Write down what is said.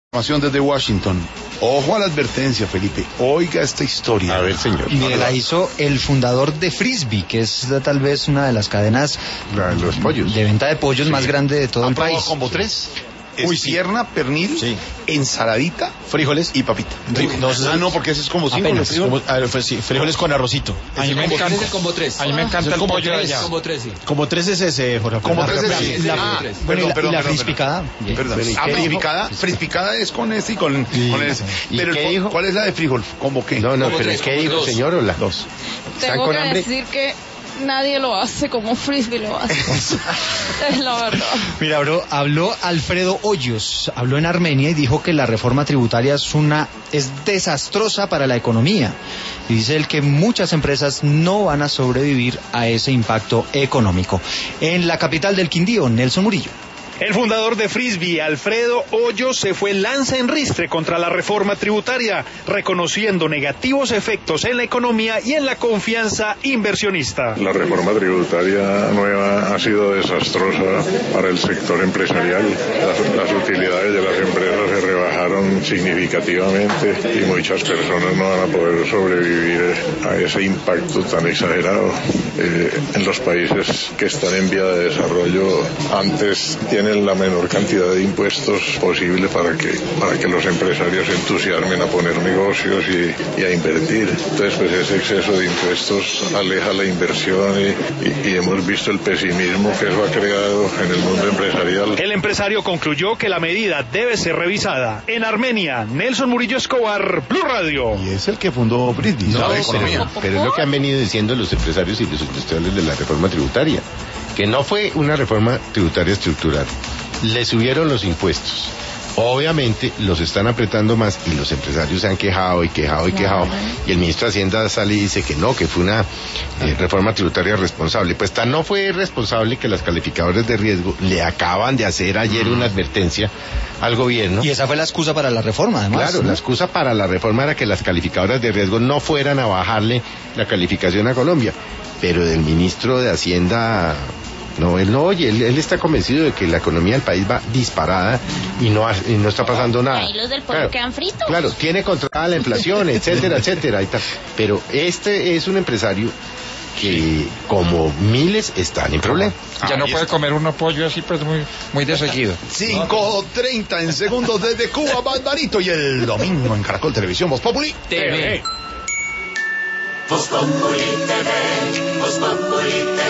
Información desde Washington. Ojo a la advertencia, Felipe. Oiga esta historia. A ver, señor. Y mire, la hizo el fundador de Frisbee, que es tal vez una de las cadenas Los pollos. de venta de pollos más grande de todo el país. Combo 3? Es pierna, pernil, Sí. ensaladita, Frijoles y papita. No, porque ese es como 5. Apenas. frijoles con arrocito. A mí me encanta el combo 3. A mí me encanta el pollo de allá. Combo 3, sí. Como 3 es ese, Jorge. Como 3 es sí, tres. Perdón, la frispicada. Perdón. Frispicada es con este y con ese. ¿Y Pero qué dijo? ¿cuál es la de frijol? ¿Cómo qué? No, Como pero tres, ¿qué como dijo, dos. señor? O las dos. ¿Están Tengo con que hambre? decir que nadie lo hace como Frisbee lo hace. Es la verdad. Mira, bro, habló Alfredo Hoyos, habló en Armenia y dijo que la reforma tributaria es desastrosa para la economía. Y dice él que muchas empresas no van a sobrevivir a ese impacto económico. En la capital del Quindío, Nelson Murillo. El fundador de Frisbee, Alfredo Hoyos, se fue lanza en ristre contra la reforma tributaria, reconociendo negativos efectos en la economía y en la confianza inversionista. La reforma tributaria nueva ha sido desastrosa para el sector empresarial. Las utilidades de las empresas se rebajaron significativamente y muchas personas no van a poder sobrevivir a ese impacto tan exagerado. En los países que están en vía de desarrollo, antes tienen la menor cantidad de impuestos posible para que los empresarios se entusiasmen a poner negocios y a invertir. Entonces, pues ese exceso de impuestos aleja la inversión y hemos visto el pesimismo que eso ha creado en el mundo empresarial. El empresario concluyó que la medida debe ser revisada. En Armenia, Nelson Murillo Escobar, Blue Radio. Y es el que fundó Frisbee. No, ¿sabe? pero es lo que han venido diciendo los empresarios y los industriales de la reforma tributaria, que no fue una reforma tributaria estructural. Le subieron los impuestos. Obviamente los están apretando más y los empresarios se han quejado y el ministro de Hacienda sale y dice que no, que fue una reforma tributaria responsable. Pues tan no fue responsable que las calificadoras de riesgo le acaban de hacer ayer una advertencia al gobierno. Y esa fue la excusa para la reforma, además. Claro, ¿no? la excusa para la reforma era que las calificadoras de riesgo no fueran a bajarle la calificación a Colombia. Pero del ministro de Hacienda... No, él no oye, él está convencido de que la economía del país va disparada y no está pasando nada. Ahí los del pollo quedan fritos. Claro, tiene controlada la inflación, etcétera, etcétera. Y tal. Pero este es un empresario que, como miles, están en problemas. Ya no puede comer uno pollo así pues muy de seguido. 5:30 en segundos desde Cuba, Barbarito. Y el domingo en Caracol Televisión, Voz Populi TV. Voz Populi TV, Voz Populi TV.